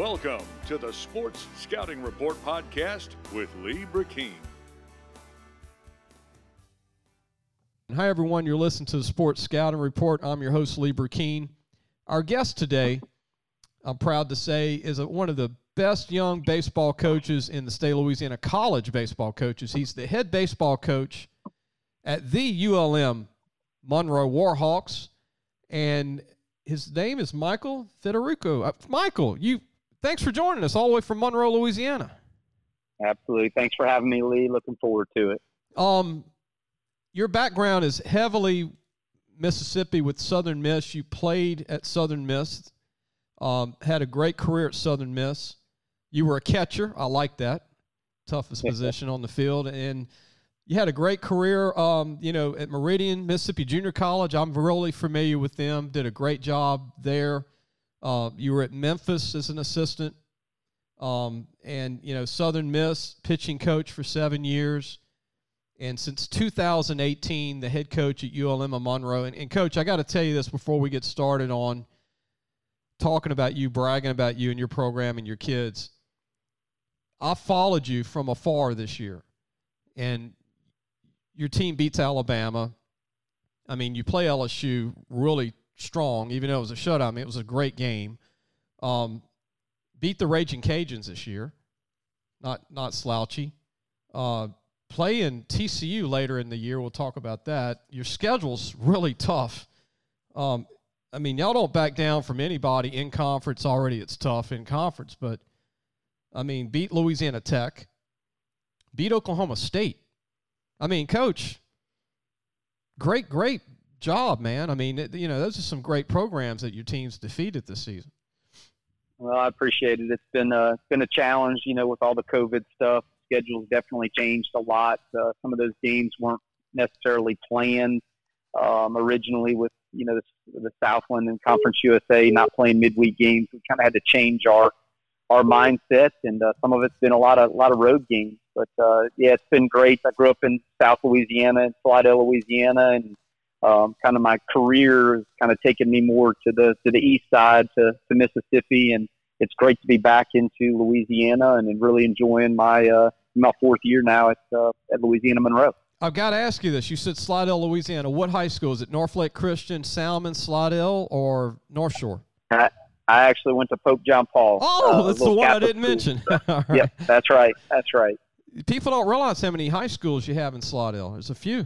Welcome to the Sports Scouting Report podcast with Lee Burkeen. Hi, everyone. You're listening to the Sports Scouting Report. I'm your host, Lee Burkeen. Our guest today, I'm proud to say, is one of the best young baseball coaches in the state of Louisiana, college baseball coaches. He's the head baseball coach at the ULM Monroe Warhawks, and his name is Michael Federico. Michael, thanks for joining us all the way from Monroe, Louisiana. Absolutely. Thanks for having me, Lee. Looking forward to it. Your background is heavily Mississippi with Southern Miss. You played at Southern Miss, had a great career at Southern Miss. You were a catcher. I like that. Toughest position on the field. And you had a great career, at Meridian, Mississippi Junior College. I'm really familiar with them. Did a great job there. You were at Memphis as an assistant. Southern Miss, pitching coach for 7 years. And since 2018, the head coach at ULM of Monroe. And Coach, I got to tell you this before we get started on talking about you, bragging about you and your program and your kids. I followed you from afar this year, and your team beats Alabama. I mean, you play LSU really strong, even though it was a shutout. I mean, it was a great game. Beat the Raging Cajuns this year, not slouchy. Play in TCU later in the year. We'll talk about that. Your schedule's really tough. Y'all don't back down from anybody in conference. Already it's tough in conference, but, beat Louisiana Tech, beat Oklahoma State. Coach, great job, man. Those are some great programs that your team's defeated this season. Well, I appreciate it. It's been a challenge, with all the COVID stuff. Schedule's definitely changed a lot. Some of those games weren't necessarily planned originally with, the Southland and Conference USA not playing midweek games. We kind of had to change our mindset, and some of it's been a lot of road games. But it's been great. I grew up in South Louisiana, in Slidell, Louisiana, and kind of my career has kind of taken me more to the east side, to Mississippi, and it's great to be back into Louisiana and really enjoying my fourth year now at Louisiana Monroe. I've got to ask you this. You said Slidell, Louisiana. What high school? Is it Northlake Christian, Salmon, Slidell, or North Shore? I actually went to Pope John Paul. Oh, that's the one Catholic I didn't mention. Right. Yep, that's right. People don't realize how many high schools you have in Slidell. There's a few.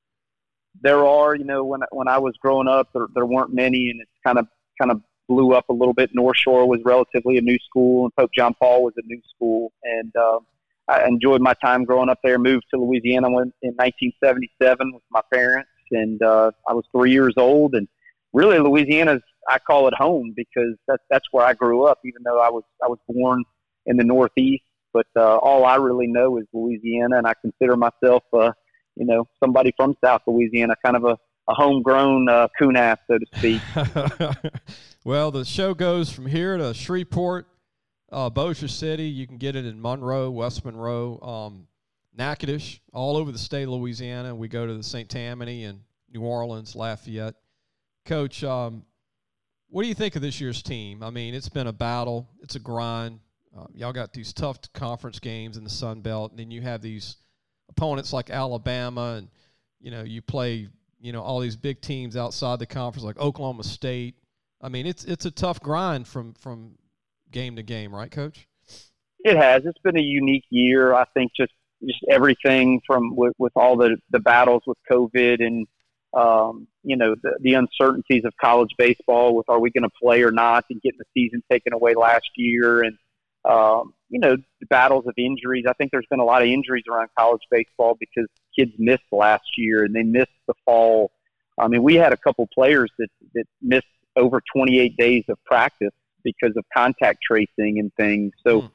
There are. When I was growing up, there weren't many, and it's kind of blew up a little bit. North Shore was relatively a new school, and Pope John Paul was a new school. And I enjoyed my time growing up there. Moved to Louisiana in 1977 with my parents, and I was 3 years old. And really, Louisiana's, I call it home, because that's where I grew up. Even though I was born in the Northeast, but all I really know is Louisiana, and I consider myself, somebody from South Louisiana, kind of a homegrown coon-ass, so to speak. Well, the show goes from here to Shreveport, Bossier City. You can get it in Monroe, West Monroe, Natchitoches, all over the state of Louisiana. We go to the St. Tammany and New Orleans, Lafayette. Coach, what do you think of this year's team? It's been a battle. It's a grind. Y'all got these tough conference games in the Sun Belt, and then you have these opponents like Alabama, and, you play, all these big teams outside the conference like Oklahoma State. It's a tough grind from game to game, right, Coach? It has. It's been a unique year. I think just everything from with all the battles with COVID and, the uncertainties of college baseball with are we going to play or not, and getting the season taken away last year, and, the battles of injuries. I think there's been a lot of injuries around college baseball because kids missed last year and they missed the fall. We had a couple players that missed over 28 days of practice because of contact tracing and things. So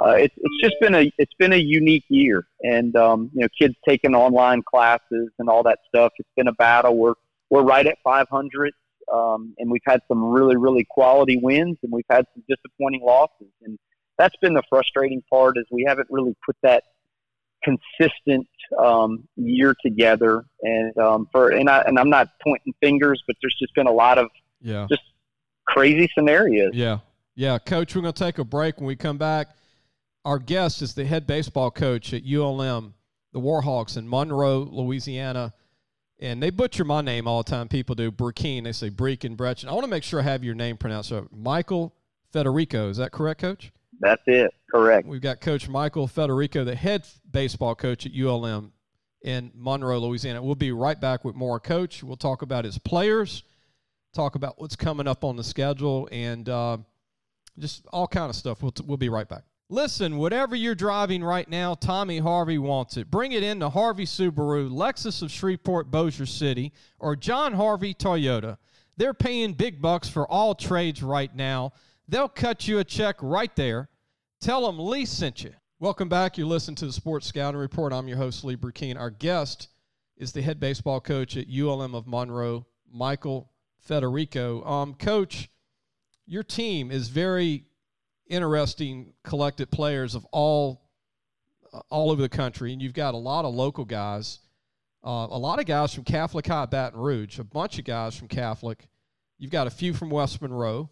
it's been a unique year, and kids taking online classes and all that stuff. It's been a battle. We're right at 500, and we've had some really, really quality wins, and we've had some disappointing losses. And that's been the frustrating part, is we haven't really put that consistent year together. And I'm not pointing fingers, but there's just been a lot of just crazy scenarios. Yeah. Yeah, Coach, we're going to take a break. When we come back, our guest is the head baseball coach at ULM, the Warhawks in Monroe, Louisiana. And they butcher my name all the time. People do. Burkeen. They say Breek and Brechen. I want to make sure I have your name pronounced right. Michael Federico. Is that correct, Coach? That's it. Correct. We've got Coach Michael Federico, the head baseball coach at ULM in Monroe, Louisiana. We'll be right back with more. Coach, we'll talk about his players, talk about what's coming up on the schedule, and just all kind of stuff. We'll be right back. Listen, whatever you're driving right now, Tommy Harvey wants it. Bring it in to Harvey Subaru, Lexus of Shreveport, Bossier City, or John Harvey Toyota. They're paying big bucks for all trades right now. They'll cut you a check right there. Tell them Lee sent you. Welcome back. You're listening to the Sports Scouting Report. I'm your host, Lee Burkeen. Our guest is the head baseball coach at ULM of Monroe, Michael Federico. Coach, your team is very interesting, collected players of all over the country, and you've got a lot of local guys, a lot of guys from Catholic High Baton Rouge, a bunch of guys from Catholic. You've got a few from West Monroe.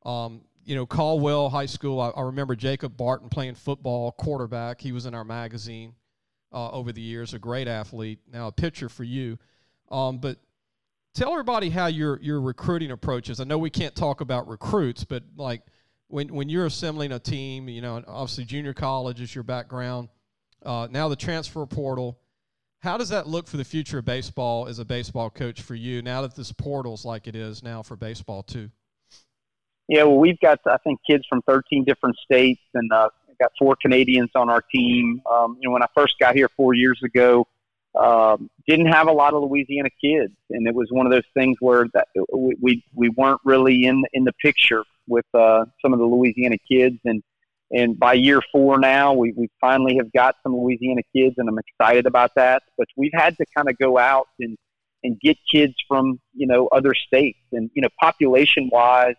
Caldwell High School, I remember Jacob Barton playing football, quarterback. He was in our magazine over the years, a great athlete, now a pitcher for you. But tell everybody how your recruiting approach is. I know we can't talk about recruits, but like when you're assembling a team, obviously junior college is your background. Now the transfer portal, how does that look for the future of baseball as a baseball coach for you now that this portal's like it is now for baseball too? Yeah, well, we've got, I think, kids from 13 different states, and got 4 Canadians on our team. When I first got here 4 years ago, didn't have a lot of Louisiana kids, and it was one of those things where that we weren't really in the picture with some of the Louisiana kids, and by year 4 now, we finally have got some Louisiana kids, and I'm excited about that. But we've had to kind of go out and get kids from other states, and population-wise.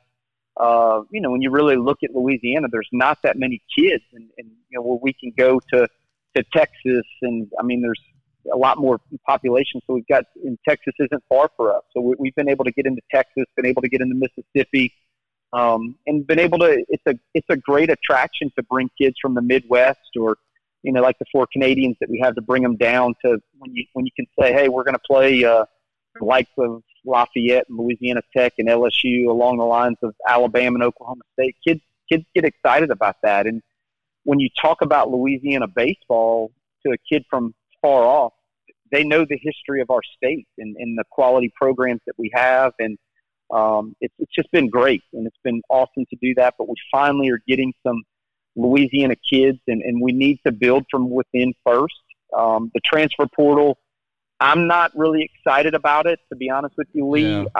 When you really look at Louisiana, there's not that many kids, and where we can go to Texas, and I mean, there's a lot more population. So in Texas isn't far for us. So we've been able to get into Texas, been able to get into Mississippi, and been able to. It's a great attraction to bring kids from the Midwest, or like the 4 Canadians that we have, to bring them down to when you can say, hey, we're going to play the likes of Lafayette and Louisiana Tech and LSU along the lines of Alabama and Oklahoma State. Kids get excited about that. And when you talk about Louisiana baseball to a kid from far off, they know the history of our state and the quality programs that we have. And it's just been great, and it's been awesome to do that. But we finally are getting some Louisiana kids, and we need to build from within first. The transfer portal, I'm not really excited about it, to be honest with you, Lee. Yeah.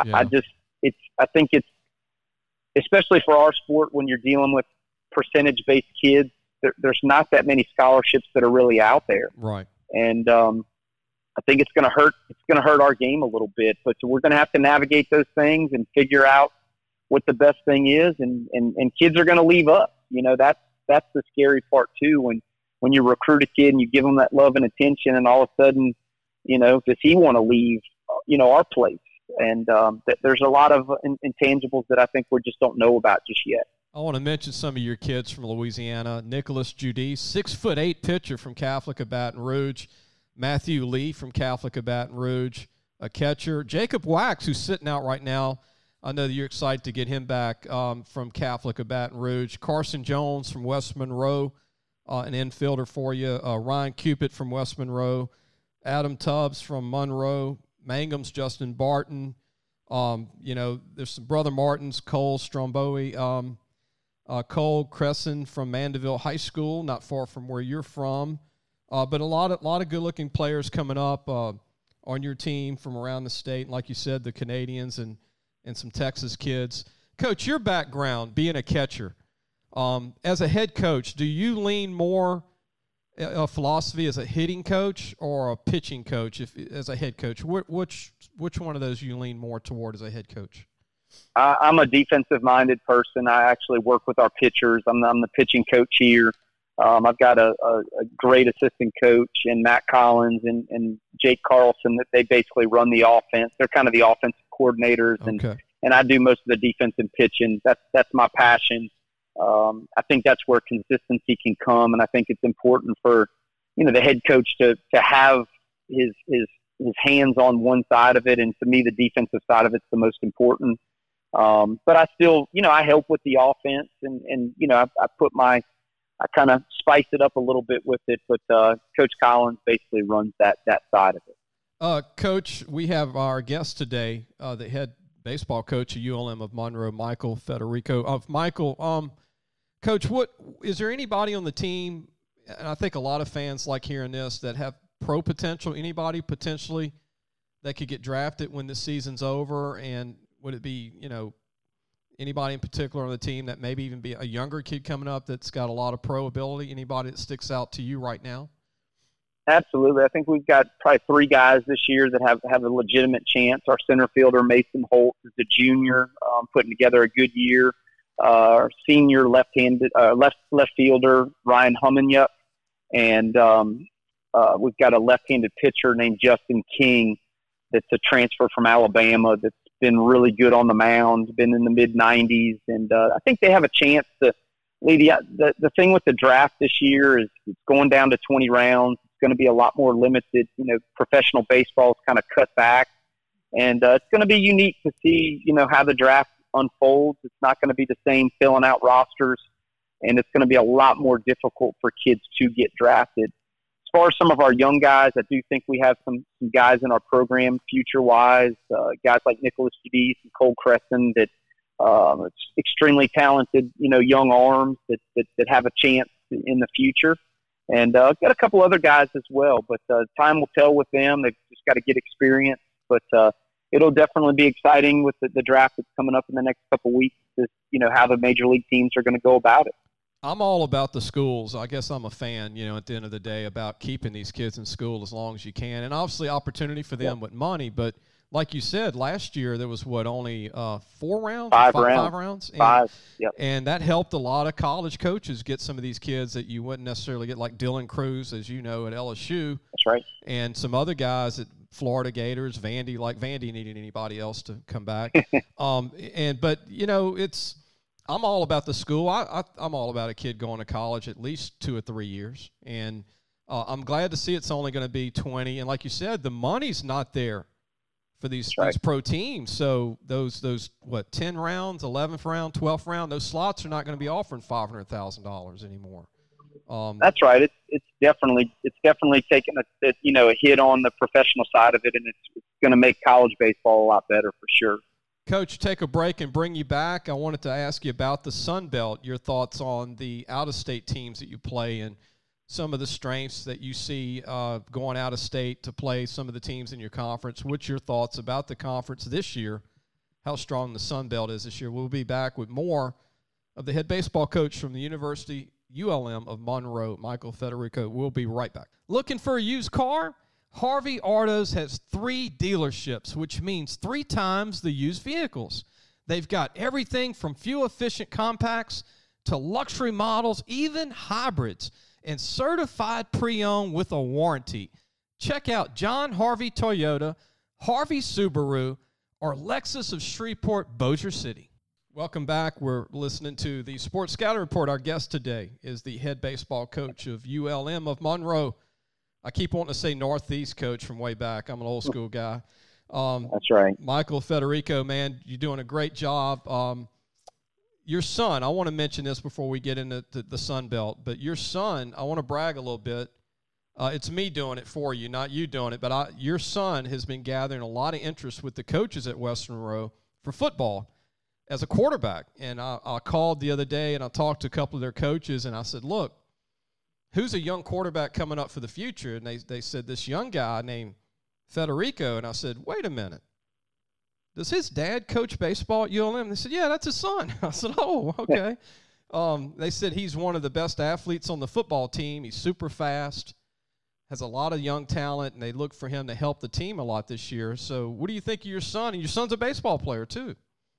I think it's, especially for our sport, when you're dealing with percentage-based kids, there's not that many scholarships that are really out there. Right. And I think it's going to hurt. It's going to hurt our game a little bit. But so we're going to have to navigate those things and figure out what the best thing is. And kids are going to leave us. That's the scary part too. When you recruit a kid and you give them that love and attention, and all of a sudden, does he want to leave, our place? And there's a lot of intangibles that I think we just don't know about just yet. I want to mention some of your kids from Louisiana. Nicholas Judice, 6'8" pitcher from Catholic of Baton Rouge. Matthew Lee from Catholic of Baton Rouge, a catcher. Jacob Wax, who's sitting out right now. I know that you're excited to get him back from Catholic of Baton Rouge. Carson Jones from West Monroe, an infielder for you. Ryan Cupid from West Monroe. Adam Tubbs from Monroe, Mangum's Justin Barton. There's some Brother Martins, Cole Stromboe, Cole Crescent from Mandeville High School, not far from where you're from. But a lot of good-looking players coming up on your team from around the state. And like you said, the Canadians and some Texas kids. Coach, your background, being a catcher, as a head coach, do you lean more a philosophy as a hitting coach or a pitching coach as a head coach? Which one of those you lean more toward as a head coach? I'm a defensive-minded person. I actually work with our pitchers. I'm the pitching coach here. I've got a great assistant coach in Matt Collins and Jake Carlson that they basically run the offense. They're kind of the offensive coordinators, and I do most of the defense and pitching. That's my passion. I think that's where consistency can come, and I think it's important for the head coach to have his hands on one side of it, and to me, the defensive side of it's the most important. But I still, I help with the offense, and I kind of spice it up a little bit with it. But Coach Collins basically runs that side of it. Coach, we have our guest today, the head baseball coach at ULM of Monroe, Michael Federico. Michael, Coach, what is there anybody on the team? And I think a lot of fans like hearing this that have pro potential. Anybody potentially that could get drafted when the season's over? And would it be, anybody in particular on the team that maybe even be a younger kid coming up that's got a lot of pro ability? Anybody that sticks out to you right now? Absolutely. I think we've got probably 3 guys this year that have a legitimate chance. Our center fielder, Mason Holt, is a junior, putting together a good year. Our senior left fielder, Ryan Hummenyuk, and we've got a left-handed pitcher named Justin King that's a transfer from Alabama that's been really good on the mound, been in the mid-90s, and I think they have a chance to lead. The thing with the draft this year is it's going down to 20 rounds. It's going to be a lot more limited. Professional baseball is kind of cut back, and it's going to be unique to see, how the draft unfolds. It's not going to be the same filling out rosters, and it's going to be a lot more difficult for kids to get drafted. As far as some of our young guys, I do think we have some guys in our program future-wise, guys like Nicholas Judice and Cole Crescent that extremely talented, young arms that have a chance in the future. And I've got a couple other guys as well, but time will tell with them. They've just got to get experience. But it'll definitely be exciting with the draft that's coming up in the next couple of weeks, how the major league teams are going to go about it. I'm all about the schools. I guess I'm a fan, at the end of the day, about keeping these kids in school as long as you can. And obviously opportunity for them with money. But like you said, last year there was only 4 rounds? 5 5 rounds? And, 5, yep. And that helped a lot of college coaches get some of these kids that you wouldn't necessarily get, like Dylan Cruz, as you know, at LSU. That's right. And some other guys at Florida Gators, Vandy needed anybody else to come back. I'm all about the school. I'm all about a kid going to college at least 2 or 3 years. And I'm glad to see it's only going to be 20. And like you said, the money's not there for these pro teams. So those 10 rounds, 11th round, 12th round, those slots are not going to be offering $500,000 anymore. That's right. It's definitely taking a hit on the professional side of it, and it's going to make college baseball a lot better for sure. Coach, take a break and bring you back. I wanted to ask you about the Sun Belt, your thoughts on the out-of-state teams that you play and some of the strengths that you see going out of state to play some of the teams in your conference. What's your thoughts about the conference this year, how strong the Sun Belt is this year? We'll be back with more of the head baseball coach from the University ULM of Monroe, Michael Federico. We'll be right back. Looking for a used car? Harvey Autos has 3 dealerships, which means 3 times the used vehicles. They've got everything from fuel-efficient compacts to luxury models, even hybrids, and certified pre-owned with a warranty. Check out John Harvey Toyota, Harvey Subaru, or Lexus of Shreveport, Bossier City. Welcome back. We're listening to the Sports Scouting Report. Our guest today is the head baseball coach of ULM of Monroe. I keep wanting to say Northeast coach from way back. I'm an old school guy. That's right. Michael Federico, man, you're doing a great job. Your son, I want to mention this before we get into the Sun Belt, but your son, I want to brag a little bit. It's me doing it for you, not you doing it, but your son has been gathering a lot of interest with the coaches at Western Monroe for football as a quarterback. And I called the other day and I talked to a couple of their coaches and I said, look, who's a young quarterback coming up for the future? And they said, this young guy named Federico. And I said, wait a minute. Does his dad coach baseball at ULM? They said, yeah, that's his son. I said, oh, okay. They said he's one of the best athletes on the football team. He's super fast, has a lot of young talent, and they look for him to help the team a lot this year. So what do you think of your son? And your son's a baseball player too.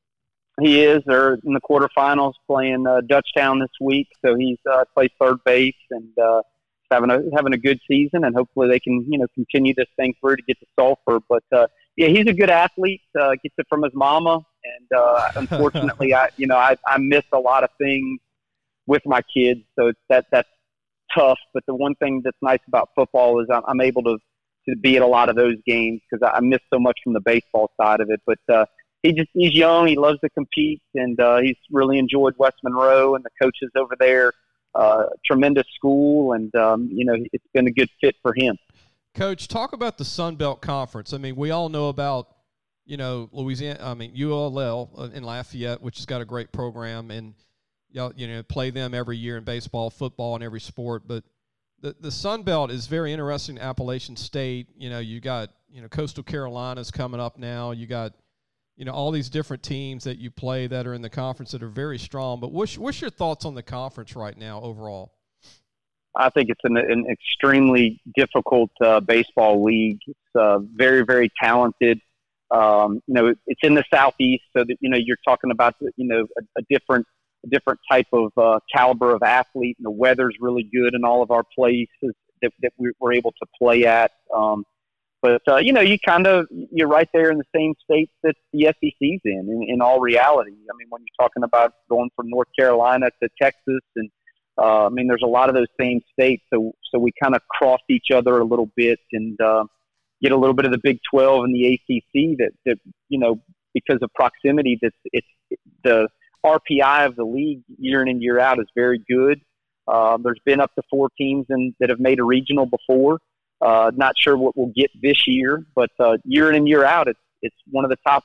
He is. They're in the quarterfinals playing Dutchtown this week, so he's plays third base and having a good season, and hopefully they can continue this thing through to get to Sulphur. But yeah, he's a good athlete. Gets it from his mama, and unfortunately, I miss a lot of things with my kids. So that's tough. But the one thing that's nice about football is I'm able to be at a lot of those games because I miss so much from the baseball side of it. But he's young. He loves to compete, and he's really enjoyed West Monroe and the coaches over there. Tremendous school, and it's been a good fit for him. Coach, talk about the Sun Belt Conference. I mean, we all know about Louisiana. I mean, ULL in Lafayette, which has got a great program, and play them every year in baseball, football, and every sport. But the Sun Belt is very interesting. Appalachian State. You got Coastal Carolina's coming up now. You got all these different teams that you play that are in the conference that are very strong. But what's your thoughts on the conference right now overall? I think it's an extremely difficult baseball league. It's very, very talented. It's in the Southeast, so that you're talking about a different type of caliber of athlete, and the weather's really good in all of our places that we're able to play at. But you're right there in the same states that the SEC's in all reality. I mean, when you're talking about going from North Carolina to Texas, and there's a lot of those same states. So we kind of cross each other a little bit and get a little bit of the Big 12 and the ACC that because of proximity, it's the RPI of the league year in and year out is very good. There's been up to 4 teams that have made a regional before. Not sure what we'll get this year, but year in and year out, it's one of the top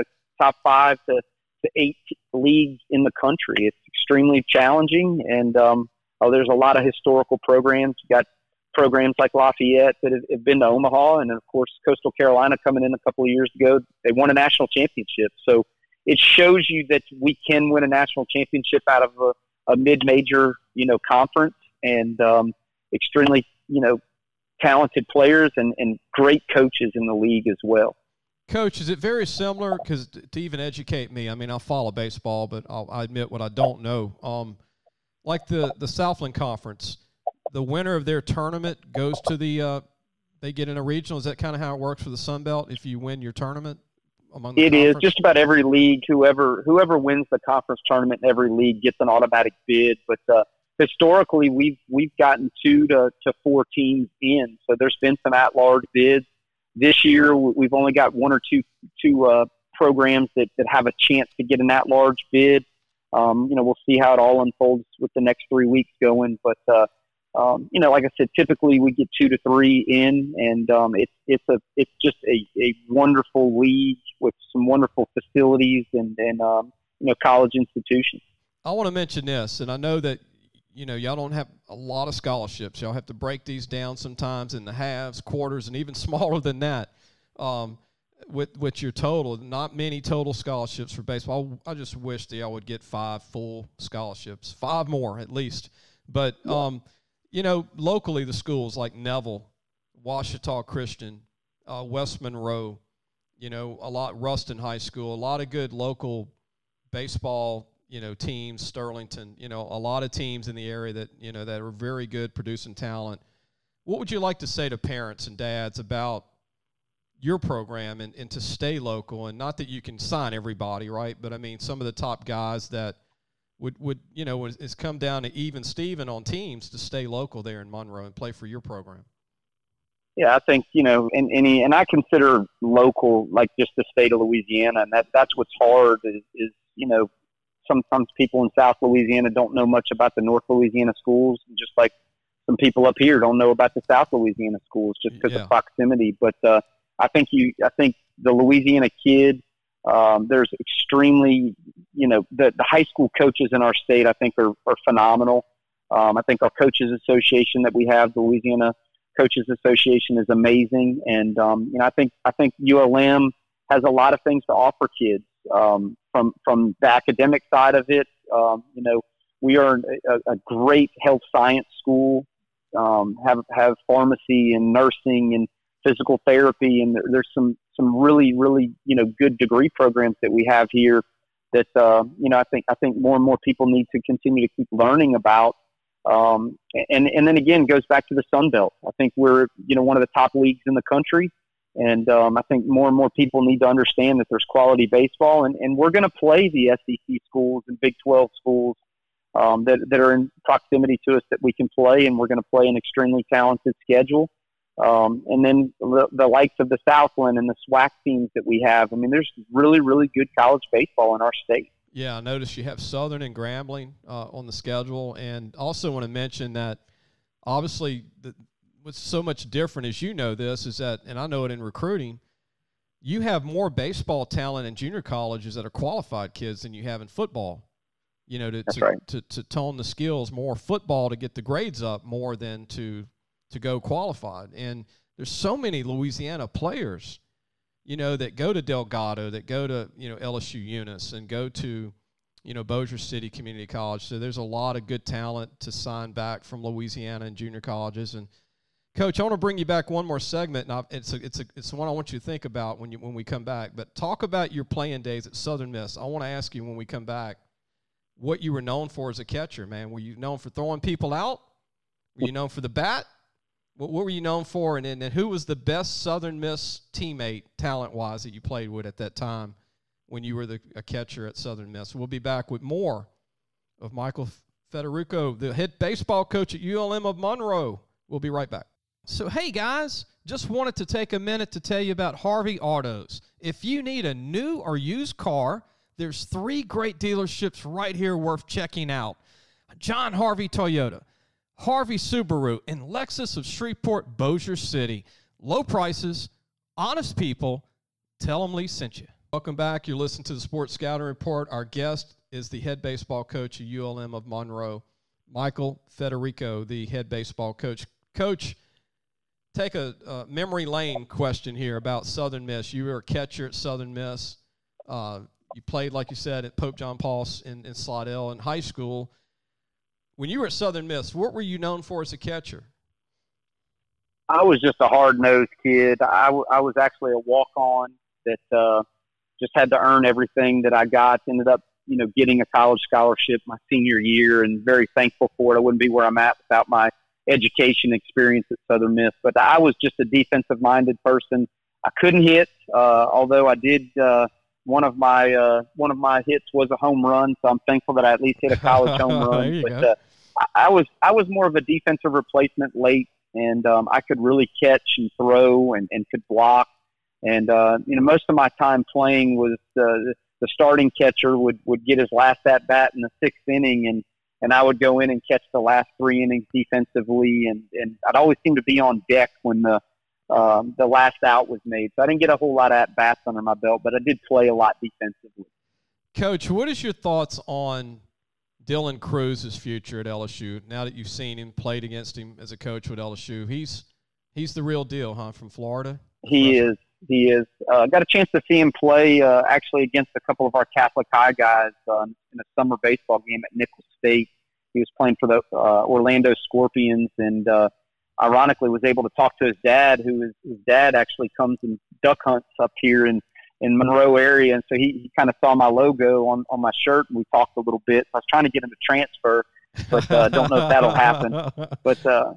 5 to 8 leagues in the country. It's extremely challenging, and there's a lot of historical programs. You've got programs like Lafayette that have been to Omaha, and of course Coastal Carolina coming in a couple of years ago. They won a national championship, so it shows you that we can win a national championship out of a mid-major conference, and extremely talented players and great coaches in the league as well. Coach, is it very similar? Because to even educate me, I mean, I follow baseball, but I admit what I don't know. Like the Southland Conference, the winner of their tournament goes to they get in a regional. Is that kind of how it works for the Sun Belt? If you win your tournament among the conference? Is just about every league. Whoever wins the conference tournament in every league gets an automatic bid. But historically, we've gotten 2 to 4 teams in. So there's been some at-large bids. This year, we've only got 1 or 2 programs that have a chance to get an at-large bid. We'll see how it all unfolds with the next 3 weeks going. But, like I said, typically we get 2 to 3 in, and it's just a wonderful league with some wonderful facilities and college institutions. I want to mention this, and I know that y'all don't have a lot of scholarships. Y'all have to break these down sometimes in the halves, quarters, and even smaller than that with your total. Not many total scholarships for baseball. I just wish that y'all would get 5 full scholarships, 5 more at least. But, locally the schools like Neville, Ouachita Christian, West Monroe, Ruston High School, a lot of good local baseball teams, Sterlington, a lot of teams in the area that, that are very good producing talent. What would you like to say to parents and dads about your program and to stay local? And not that you can sign everybody, right? But I mean, some of the top guys that would it's come down to even Steven on teams to stay local there in Monroe and play for your program. Yeah, I think, and I consider local like just the state of Louisiana, and that's what's hard is sometimes people in South Louisiana don't know much about the North Louisiana schools, just like some people up here don't know about the South Louisiana schools just because of proximity. But I think the Louisiana kid, there's extremely, the high school coaches in our state, I think are phenomenal. I think our coaches association that we have, the Louisiana Coaches Association, is amazing. And, I think ULM has a lot of things to offer kids. From the academic side of it, we are a great health science school, have pharmacy and nursing and physical therapy, and there's some really, really, good degree programs that we have here that, I think more and more people need to continue to keep learning about. And then again, goes back to the Sun Belt. I think we're, one of the top leagues in the country. And I think more and more people need to understand that there's quality baseball, and we're going to play the SEC schools and Big 12 schools that are in proximity to us that we can play, and we're going to play an extremely talented schedule. And then the likes of the Southland and the SWAC teams that we have. I mean, there's really, really good college baseball in our state. Yeah, I noticed you have Southern and Grambling on the schedule, and also want to mention that obviously what's so much different, as you know this, is that, and I know it in recruiting, you have more baseball talent in junior colleges that are qualified kids than you have in football. You know, to tone the skills, more football to get the grades up more than to go qualified. And there's so many Louisiana players, you know, that go to Delgado, that go to, you know, LSU Eunice, and go to, you know, Bossier City Community College. So there's a lot of good talent to sign back from Louisiana and junior colleges. And Coach, I want to bring you back one more segment, and it's one I want you to think about when we come back. But talk about your playing days at Southern Miss. I want to ask you when we come back what you were known for as a catcher, man. Were you known for throwing people out? Were you known for the bat? What were you known for? And then who was the best Southern Miss teammate, talent-wise, that you played with at that time when you were a catcher at Southern Miss? We'll be back with more of Michael Federico, the head baseball coach at ULM of Monroe. We'll be right back. So, hey, guys, just wanted to take a minute to tell you about Harvey Autos. If you need a new or used car, there's 3 great dealerships right here worth checking out. John Harvey Toyota, Harvey Subaru, and Lexus of Shreveport, Bossier City. Low prices, honest people. Tell them Lee sent you. Welcome back. You're listening to the Sports Scouting Report. Our guest is the head baseball coach at ULM of Monroe, Michael Federico, the head baseball coach. Coach, take a memory lane question here about Southern Miss. You were a catcher at Southern Miss. You played, like you said, at Pope John Paul in Slidell in high school. When you were at Southern Miss, what were you known for as a catcher? I was just a hard-nosed kid. I was actually a walk-on that just had to earn everything that I got. Ended up, you know, getting a college scholarship my senior year, and very thankful for it. I wouldn't be where I'm at without my education experience at Southern Miss. But I was just a defensive-minded person. I couldn't hit, although I did. One of my hits was a home run, so I'm thankful that I at least hit a college home run. But I was more of a defensive replacement late, and I could really catch and throw and could block. And you know, most of my time playing was the starting catcher would get his last at bat in the 6th inning, and I would go in and catch the last 3 innings defensively, and I'd always seem to be on deck when the last out was made. So I didn't get a whole lot of at-bats under my belt, but I did play a lot defensively. Coach, what is your thoughts on Dylan Cruz's future at LSU now that you've seen him, played against him as a coach with LSU? He's the real deal, huh, from Florida? He is. Got a chance to see him play actually against a couple of our Catholic High guys in a summer baseball game at Nicholls State. He was playing for the Orlando Scorpions, and ironically was able to talk to his dad, his dad actually comes and duck hunts up here in Monroe area. And so he kind of saw my logo on my shirt, and we talked a little bit. I was trying to get him to transfer, but don't know if that'll happen. But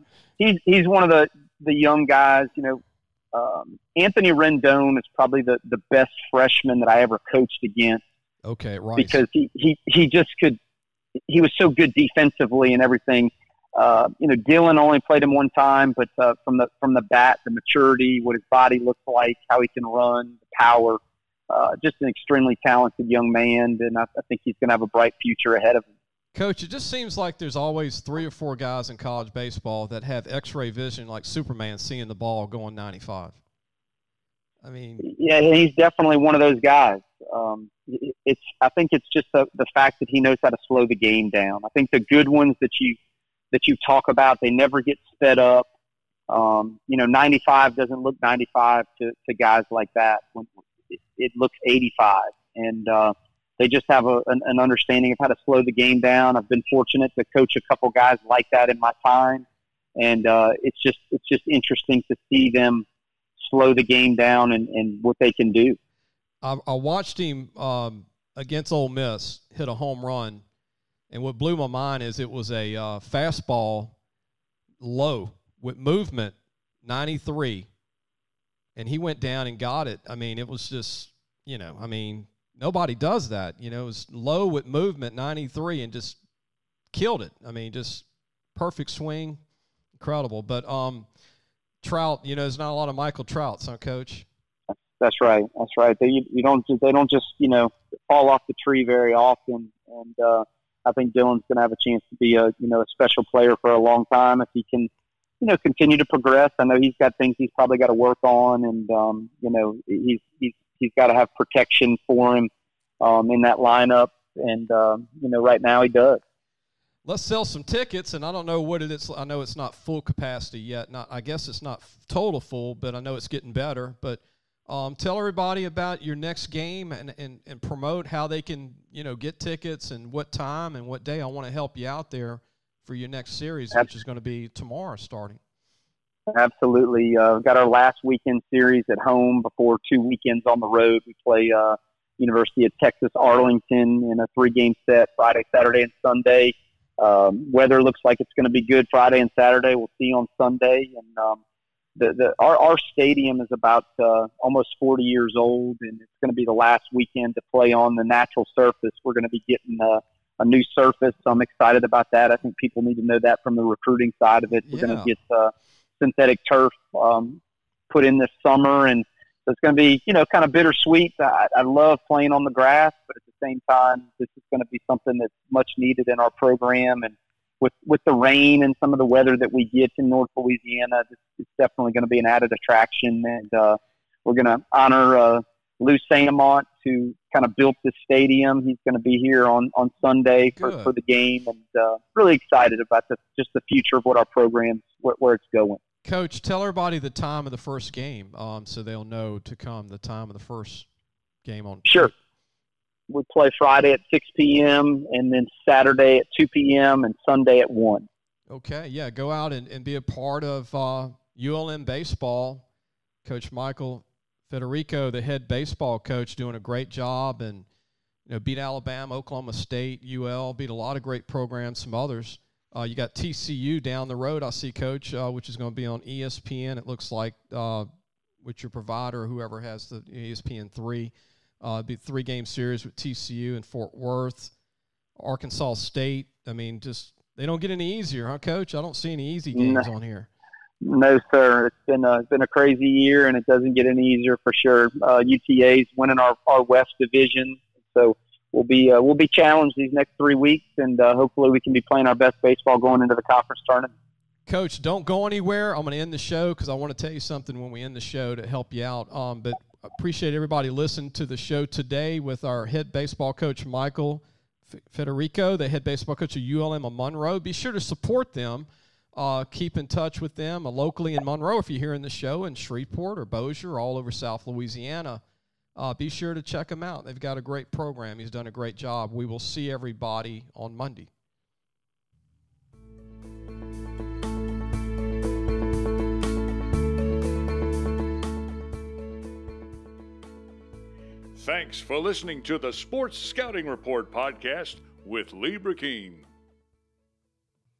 he's one of the young guys. You know, Anthony Rendon is probably the best freshman that I ever coached against. Okay, right. Because he just could. He was so good defensively and everything. You know, Dylan only played him one time, but from the bat, the maturity, what his body looks like, how he can run, the power, just an extremely talented young man, and I think he's going to have a bright future ahead of him. Coach, it just seems like there's always 3 or 4 guys in college baseball that have X-ray vision like Superman seeing the ball going 95. I mean, yeah, he's definitely one of those guys. I think it's just the fact that he knows how to slow the game down. I think the good ones that you talk about, they never get sped up. You know, 95 doesn't look 95 to guys like that. When it looks 85, and they just have an understanding of how to slow the game down. I've been fortunate to coach a couple guys like that in my time, and it's just interesting to see them slow the game down and what they can do. I watched him against Ole Miss hit a home run, and what blew my mind is it was a fastball low with movement, 93, and he went down and got it. I mean, it was just, you know, I mean, nobody does that. You know, it was low with movement, 93, and just killed it. I mean, just perfect swing, incredible. But Trout, there's not a lot of Michael Trouts, huh, Coach? That's right. That's right. They don't just fall off the tree very often, and I think Dylan's going to have a chance to be a special player for a long time if he can continue to progress. I know he's got things he's probably got to work on, and he's got to have protection for him in that lineup, and right now he does. Let's sell some tickets, and I don't know what it is. I know it's not full capacity yet. I guess it's not total full, but I know it's getting better. But tell everybody about your next game and promote how they can, get tickets and what time and what day. I want to help you out there for your next series, which is going to be tomorrow starting. Absolutely. We've got our last weekend series at home before 2 weekends on the road. We play University of Texas Arlington in a 3-game set, Friday, Saturday, and Sunday. Weather looks like it's going to be good Friday and Saturday. We'll see on Sunday. And our stadium is about almost 40 years old, and it's going to be the last weekend to play on the natural surface. We're going to be getting a new surface, so I'm excited about that. I think people need to know that from the recruiting side of it. We're going to get synthetic turf put in this summer, and so it's going to be, kind of bittersweet. I love playing on the grass, but at the same time, this is going to be something that's much needed in our program. And with the rain and some of the weather that we get in North Louisiana, it's definitely going to be an added attraction. And we're going to honor Lou Saint-Amant, who kind of built this stadium. He's going to be here on Sunday for the game, and really excited about just the future of what our program's, where it's going. Coach, tell everybody the time of the first game so they'll know to come, the time of the first game on. Sure. We play Friday at 6 p.m. and then Saturday at 2 p.m. and Sunday at 1. Okay, yeah, go out and be a part of ULM baseball. Coach Michael Federico, the head baseball coach, doing a great job, and beat Alabama, Oklahoma State, UL, beat a lot of great programs, some others. You got TCU down the road, I see, Coach, which is going to be on ESPN. It looks like with your provider, whoever has the ESPN3. It'll be a 3-game series with TCU and Fort Worth, Arkansas State. I mean, just they don't get any easier, huh, Coach? I don't see any easy games on here. No, sir. It's been a crazy year, and it doesn't get any easier for sure. UTA's winning our West Division, so we'll be challenged these next 3 weeks, and hopefully we can be playing our best baseball going into the conference tournament. Coach, don't go anywhere. I'm going to end the show because I want to tell you something when we end the show to help you out. But I appreciate everybody listening to the show today with our head baseball coach, Michael Federico, the head baseball coach of ULM of Monroe. Be sure to support them. Keep in touch with them locally in Monroe if you're hearing the show, in Shreveport or Bossier or all over South Louisiana. Be sure to check them out. They've got a great program. He's done a great job. We will see everybody on Monday. Thanks for listening to the Sports Scouting Report podcast with Lee Brackeen.